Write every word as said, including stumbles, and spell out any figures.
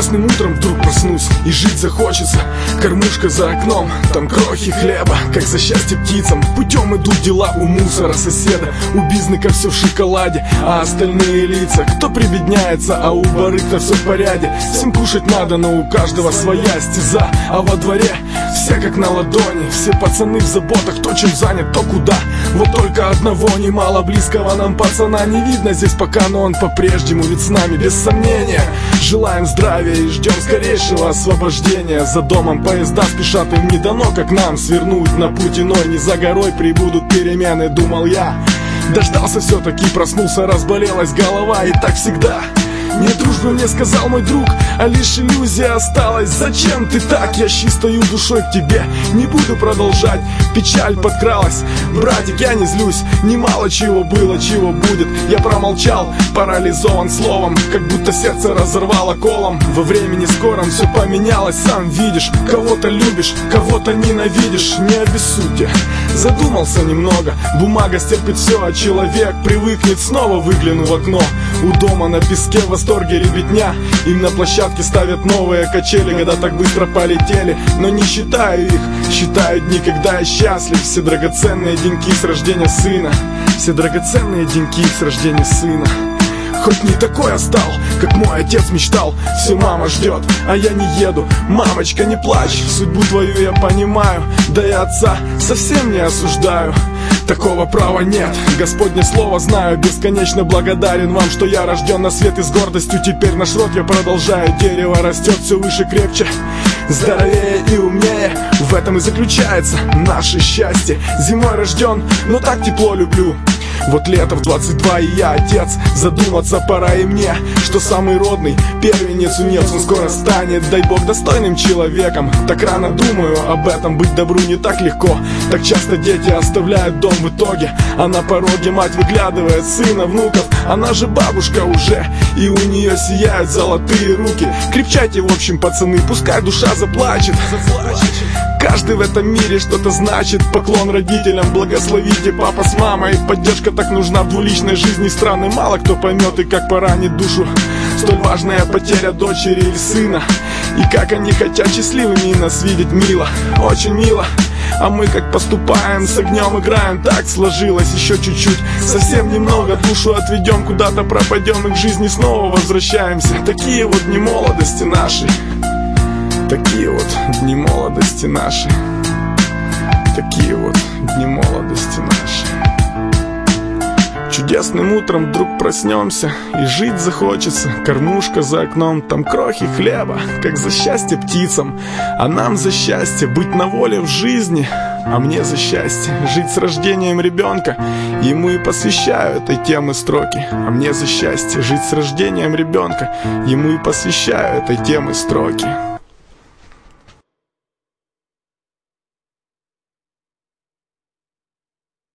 Чудесным утром вдруг проснусь, и жить захочется. Кормушка за окном, там крохи хлеба, как за счастье птицам. Путем идут дела у мусора соседа, у бизнеса все в шоколаде, а остальные лица, кто прибедняется, а у барыг-то все в порядке. Всем кушать надо, но у каждого своя стеза, а во дворе все как на ладони. Все пацаны в заботах, кто чем занят, то куда. Вот только одного немало близкого нам пацана не видно здесь пока, но он по-прежнему ведь с нами, без сомнения. Желаем здравия и ждем скорейшего освобождения. За домом поезда спешат, им не дано, как нам, свернуть на путь иной. Не за горой прибудут перемены, думал я. Дождался все-таки, проснулся, разболелась голова, и так всегда. Нет дружбы, мне сказал мой друг, а лишь иллюзия осталась. Зачем ты так? Я чистою душой к тебе не буду продолжать. Печаль подкралась, братик, я не злюсь. Немало чего было, чего будет. Я промолчал, парализован словом, как будто сердце разорвало колом. Во времени скором все поменялось, сам видишь. Кого-то любишь, кого-то ненавидишь. Не обессудьте, задумался немного. Бумага стерпит все, а человек привыкнет. Снова выгляну в окно. У дома на песке в восторге ребятня. Им на площадке ставят новые качели. Года так быстро полетели, но не считаю их. Считаю дни, когда я счастлив. Все драгоценные деньки с рождения сына. Все драгоценные деньки с рождения сына. Хоть не такой я стал, как мой отец мечтал. Все мама ждет, а я не еду. Мамочка, не плачь, судьбу твою я понимаю. Да и отца совсем не осуждаю. Такого права нет, Господне слово знаю. Бесконечно благодарен вам, что я рожден на свет. И с гордостью теперь наш род я продолжаю. Дерево растет все выше, крепче, здоровее и умнее. В этом и заключается наше счастье. Зимой рожден, но так тепло люблю. Вот лето в двадцать два, и я отец. Задуматься пора и мне, что самый родный первенец у нец. Он скоро станет, дай бог, достойным человеком. Так рано думаю об этом, быть добру не так легко. Так часто дети оставляют дом в итоге, а на пороге мать выглядывает сына, внуков. Она же бабушка уже, и у нее сияют золотые руки. Крепчайте, в общем, пацаны, пускай душа заплачет. Каждый в этом мире что-то значит. Поклон родителям, благословите папа с мамой. Поддержка так нужна в двуличной жизни страны. Мало кто поймет и как поранит душу столь важная потеря дочери или сына. И как они хотят счастливыми нас видеть, мило, очень мило. А мы как поступаем, с огнем играем. Так сложилось, еще чуть-чуть, совсем немного. Душу отведем, куда-то пропадем, и к жизни снова возвращаемся. Такие вот дни молодости нашей. Такие вот дни молодости нашей. Такие вот дни молодости нашей. Чудесным утром вдруг проснемся, и жить захочется. Кормушка за окном, там крохи хлеба, как за счастье птицам. А нам за счастье быть на воле в жизни. А мне за счастье жить с рождением ребенка. Ему и посвящаю этой темы строки. А мне за счастье жить с рождением ребенка. Ему и посвящаю этой темы строки.